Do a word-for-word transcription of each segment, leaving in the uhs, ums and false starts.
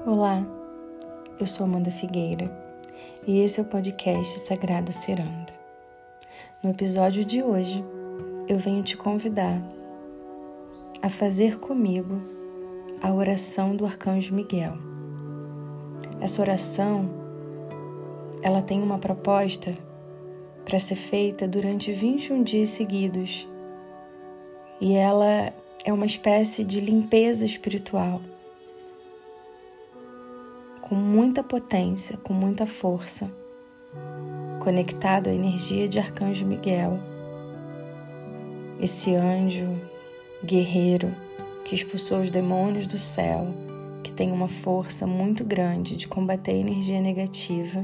Olá, eu sou Amanda Figueira e esse é o podcast Sagrada Ciranda. No episódio de hoje, eu venho te convidar a fazer comigo a oração do Arcanjo Miguel. Essa oração, ela tem uma proposta para ser feita durante vinte e um dias seguidos e ela é uma espécie de limpeza espiritual com muita potência, com muita força, conectado à energia de Arcanjo Miguel, esse anjo guerreiro que expulsou os demônios do céu, que tem uma força muito grande de combater a energia negativa,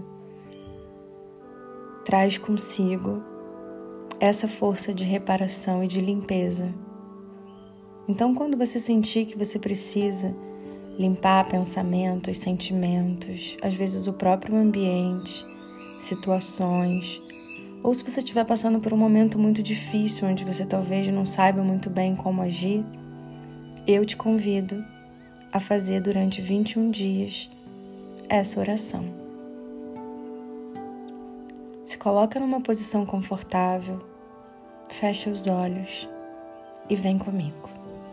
traz consigo essa força de reparação e de limpeza. Então, quando você sentir que você precisa limpar pensamentos, sentimentos, às vezes o próprio ambiente, situações, ou se você estiver passando por um momento muito difícil, onde você talvez não saiba muito bem como agir, eu te convido a fazer durante vinte e um dias essa oração. Se coloca numa posição confortável, fecha os olhos e vem comigo.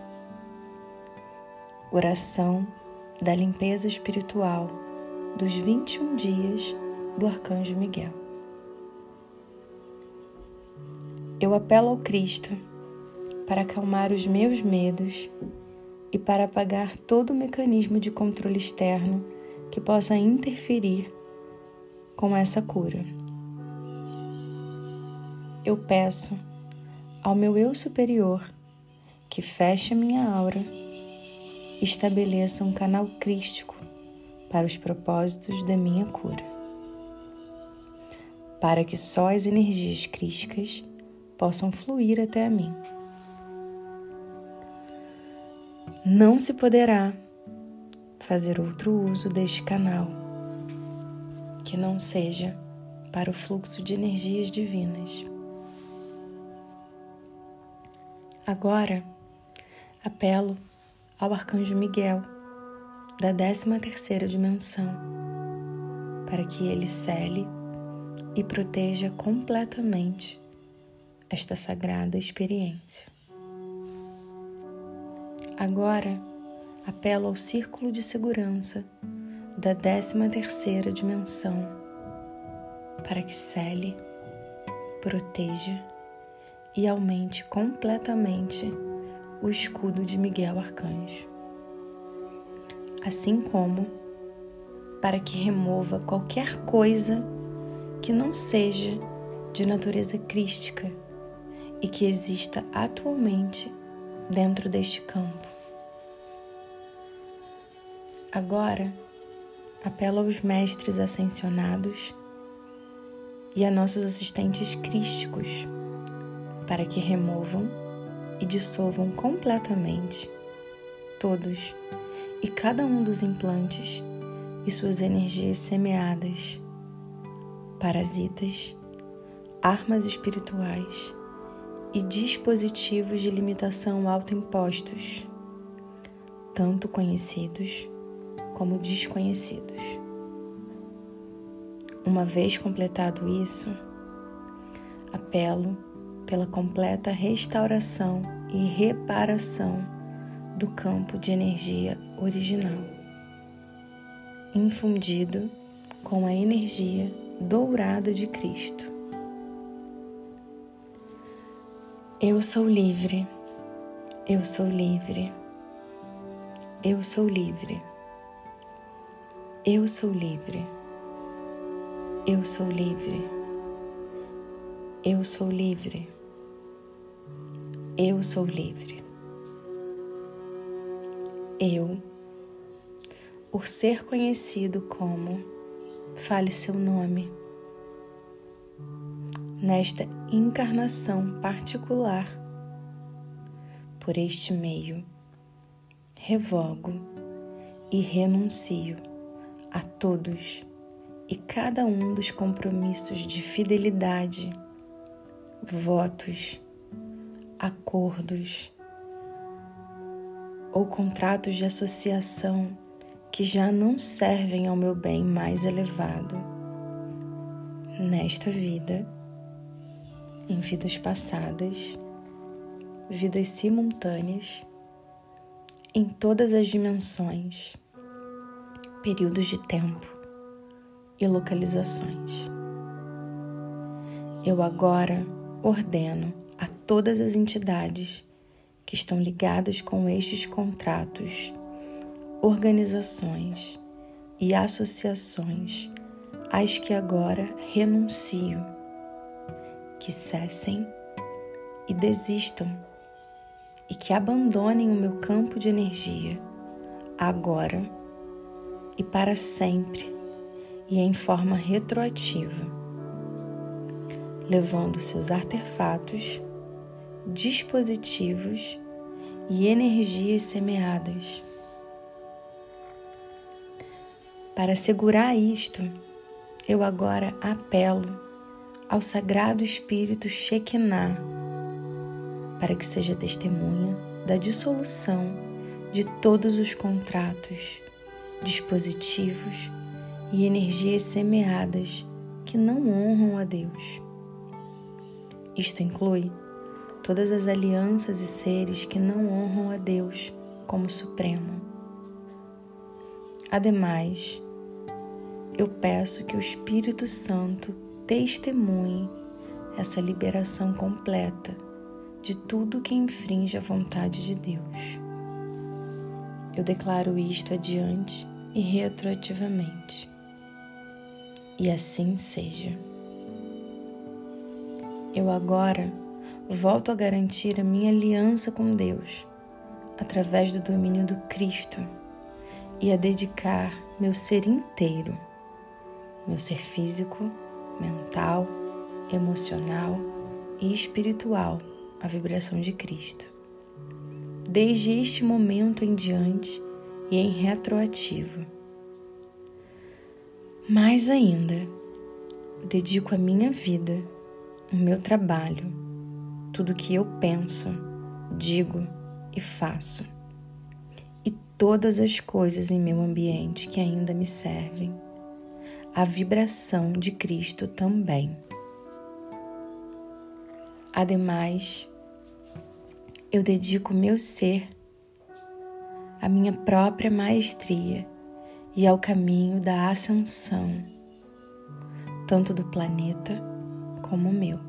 Oração da limpeza espiritual dos vinte e um dias do Arcanjo Miguel. Eu apelo ao Cristo para acalmar os meus medos e para apagar todo o mecanismo de controle externo que possa interferir com essa cura. Eu peço ao meu eu superior que feche a minha aura, estabeleça um canal crístico para os propósitos da minha cura, para que só as energias crísticas possam fluir até a mim. Não se poderá fazer outro uso deste canal que não seja para o fluxo de energias divinas. Agora, apelo ao Arcanjo Miguel, da décima terceira dimensão, para que ele cele e proteja completamente esta sagrada experiência. Agora, apelo ao círculo de segurança da décima terceira dimensão, para que cele, proteja e aumente completamente o escudo de Miguel Arcanjo, assim como para que remova qualquer coisa que não seja de natureza crística e que exista atualmente dentro deste campo. Agora, apelo aos mestres ascensionados e a nossos assistentes crísticos para que removam e dissolvam completamente todos e cada um dos implantes e suas energias semeadas, parasitas, armas espirituais e dispositivos de limitação autoimpostos, tanto conhecidos como desconhecidos. Uma vez completado isso, apelo pela completa restauração e reparação do campo de energia original, infundido com a energia dourada de Cristo. Eu sou livre, eu sou livre, eu sou livre, eu sou livre, eu sou livre, eu sou livre, eu sou livre. Eu, por ser conhecido como, fale seu nome, nesta encarnação particular, por este meio, revogo e renuncio a todos e cada um dos compromissos de fidelidade, votos, acordos ou contratos de associação que já não servem ao meu bem mais elevado nesta vida, em vidas passadas, vidas simultâneas, em todas as dimensões, períodos de tempo e localizações. Eu agora ordeno a todas as entidades que estão ligadas com estes contratos, organizações e associações às que agora renuncio, que cessem e desistam e que abandonem o meu campo de energia agora e para sempre e em forma retroativa, levando seus artefatos, dispositivos e energias semeadas. Para assegurar isto, eu agora apelo ao Sagrado Espírito Shekinah para que seja testemunha da dissolução de todos os contratos, dispositivos e energias semeadas que não honram a Deus. Isto inclui todas as alianças e seres que não honram a Deus como Supremo. Ademais, eu peço que o Espírito Santo testemunhe essa liberação completa de tudo que infringe a vontade de Deus. Eu declaro isto adiante e retroativamente. E assim seja. Eu agora volto a garantir a minha aliança com Deus através do domínio do Cristo e a dedicar meu ser inteiro, meu ser físico, mental, emocional e espiritual à vibração de Cristo. Desde este momento em diante e em retroativo. Mais ainda, eu dedico a minha vida, o meu trabalho, tudo que eu penso, digo e faço, e todas as coisas em meu ambiente que ainda me servem, a vibração de Cristo também. Ademais, eu dedico meu ser à minha própria maestria e ao caminho da ascensão, tanto do planeta como o meu.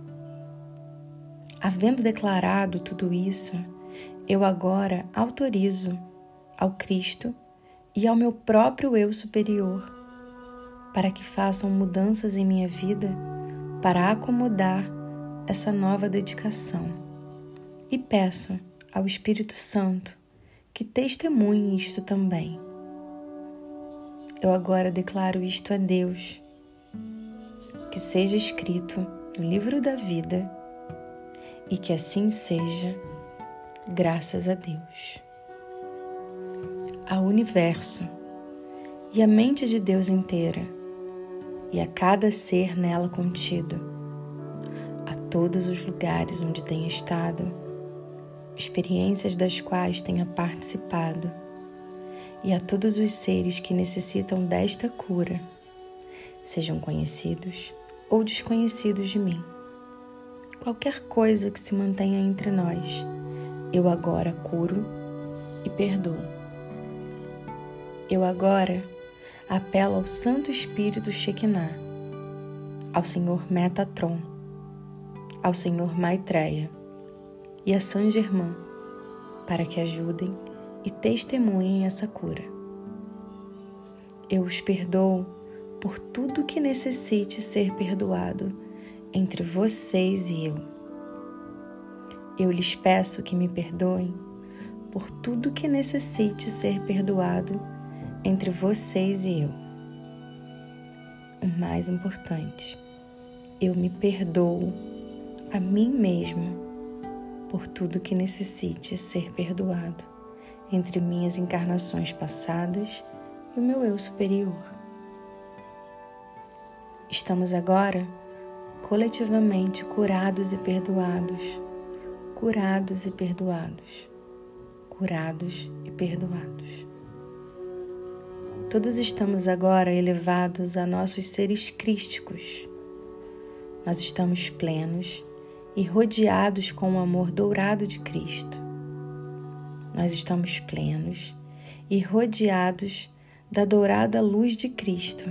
Havendo declarado tudo isso, eu agora autorizo ao Cristo e ao meu próprio eu superior para que façam mudanças em minha vida para acomodar essa nova dedicação. E peço ao Espírito Santo que testemunhe isto também. Eu agora declaro isto a Deus, que seja escrito no livro da vida e que assim seja, graças a Deus. Ao universo e à mente de Deus inteira e a cada ser nela contido, a todos os lugares onde tenha estado, experiências das quais tenha participado, e a todos os seres que necessitam desta cura, sejam conhecidos ou desconhecidos de mim. Qualquer coisa que se mantenha entre nós, eu agora curo e perdoo. Eu agora apelo ao Santo Espírito Shekinah, ao Senhor Metatron, ao Senhor Maitreya e a Saint Germain, para que ajudem e testemunhem essa cura. Eu os perdoo por tudo que necessite ser perdoado entre vocês e eu. Eu lhes peço que me perdoem por tudo que necessite ser perdoado entre vocês e eu. O mais importante, eu me perdoo a mim mesmo por tudo que necessite ser perdoado entre minhas encarnações passadas e o meu eu superior. Estamos agora coletivamente curados e perdoados, curados e perdoados, curados e perdoados. todos estamos agora elevados a nossos seres crísticos. Nós estamos plenos e rodeados com o amor dourado de Cristo. Nós estamos plenos e rodeados da dourada luz de Cristo.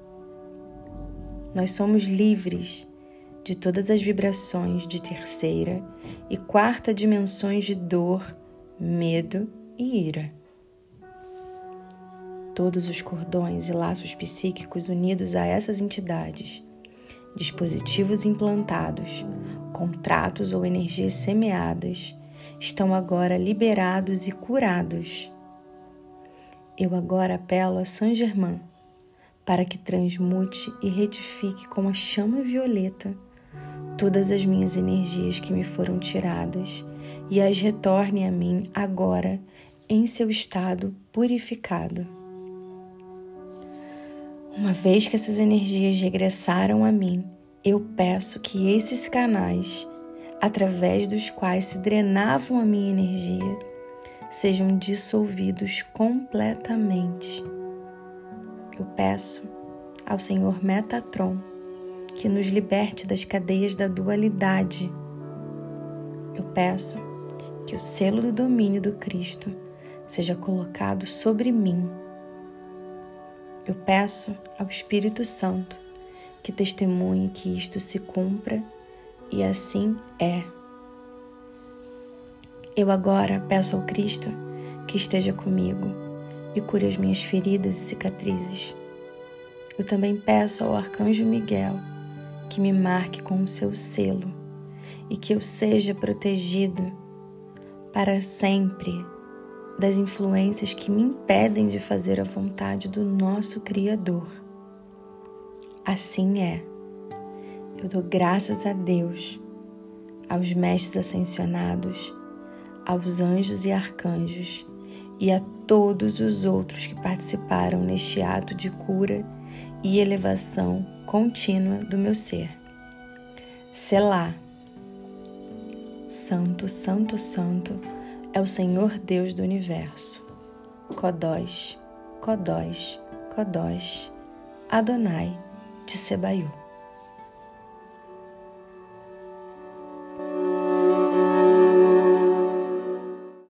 Nós somos livres de todas as vibrações de terceira e quarta dimensões de dor, medo e ira. Todos os cordões e laços psíquicos unidos a essas entidades, dispositivos implantados, contratos ou energias semeadas, estão agora liberados e curados. Eu agora apelo a Saint Germain para que transmute e retifique com a chama violeta todas as minhas energias que me foram tiradas e as retorne a mim agora em seu estado purificado. Uma vez que essas energias regressaram a mim, eu peço que esses canais, através dos quais se drenavam a minha energia, sejam dissolvidos completamente. Eu peço ao Senhor Metatron que nos liberte das cadeias da dualidade. Eu peço que o selo do domínio do Cristo seja colocado sobre mim. Eu peço ao Espírito Santo que testemunhe que isto se cumpra, e assim é. Eu agora peço ao Cristo que esteja comigo e cure as minhas feridas e cicatrizes. Eu também peço ao Arcanjo Miguel que me marque com o seu selo e que eu seja protegido para sempre das influências que me impedem de fazer a vontade do nosso Criador. Assim é. Eu dou graças a Deus, aos mestres ascensionados, aos anjos e arcanjos e a todos os outros que participaram neste ato de cura e elevação contínua do meu ser. Selá. Santo, santo, santo é o Senhor Deus do Universo. Kodós, Kodós, Kodós, Adonai de Sebaiú.